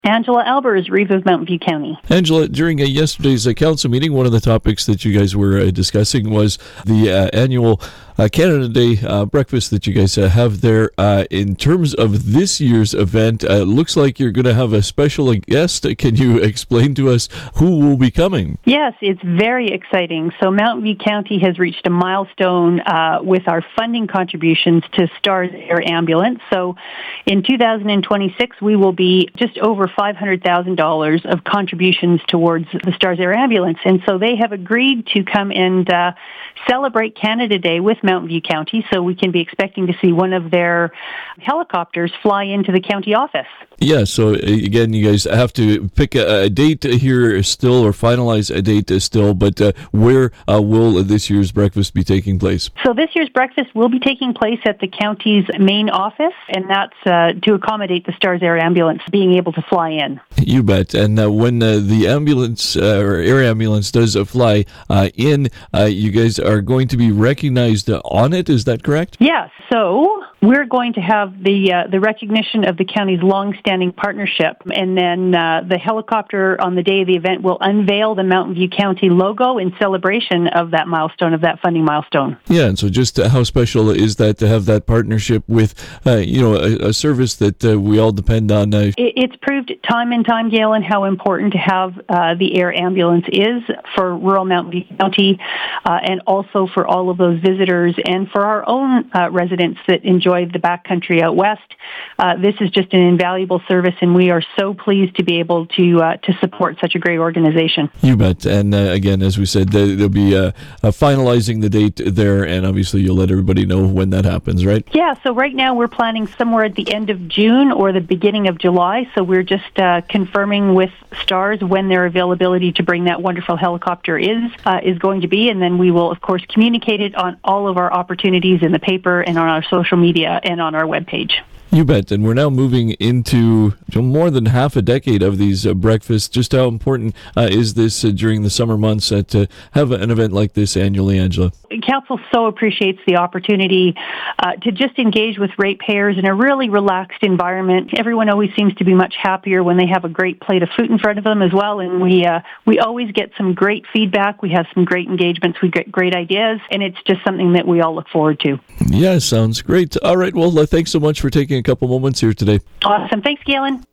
Angela Albers, Reeve of Mountain View County. Angela, during yesterday's council meeting, one of the topics that you guys were discussing was the annual Canada Day breakfast that you guys have there. In terms of this year's event, it looks like you're going to have a special guest. Can you explain to us who will be coming? Yes, it's very exciting. So Mountain View County has reached a milestone with our funding contributions to STARS Air Ambulance. So in 2026, we will be just over $500,000 of contributions towards the STARS Air Ambulance. And so they have agreed to come and celebrate Canada Day with Mountain View County, so we can be expecting to see one of their helicopters fly into the county office. Yeah, so again, you guys have to pick a date here still, or finalize a date still, but where will this year's breakfast be taking place? So this year's breakfast will be taking place at the county's main office, and that's to accommodate the STARS Air Ambulance being able to fly in. You bet. And when the ambulance or air ambulance does fly in, you guys are going to be recognized on it, is that correct? Yes. So we're going to have the recognition of the county's long-standing partnership, and then the helicopter on the day of the event will unveil the Mountain View County logo in celebration of that milestone, of that funding milestone. Yeah, and so just how special is that to have that partnership with, a service that we all depend on? It's proved time and time, Galen, how important to have the air ambulance is for rural Mountain View County, and also for all of those visitors and for our own residents that enjoy the backcountry out west. This is just an invaluable service, and we are so pleased to be able to support such a great organization. You bet. And again, as we said, they'll be finalizing the date there, and obviously you'll let everybody know when that happens, right? Yeah, so right now we're planning somewhere at the end of June or the beginning of July, so we're just confirming with STARS when their availability to bring that wonderful helicopter is going to be, and then we will, of course, communicate it on all of our opportunities in the paper and on our social media and on our webpage. You bet. And we're now moving into more than half a decade of these breakfasts. Just how important is this during the summer months to have an event like this annually, Angela? Council so appreciates the opportunity to just engage with ratepayers in a really relaxed environment. Everyone always seems to be much happier when they have a great plate of food in front of them as well. And we always get some great feedback. We have some great engagements. We get great ideas. And it's just something that we all look forward to. Yeah, sounds great. All right. Well, thanks so much for taking a couple moments here today. Awesome. Thanks, Galen.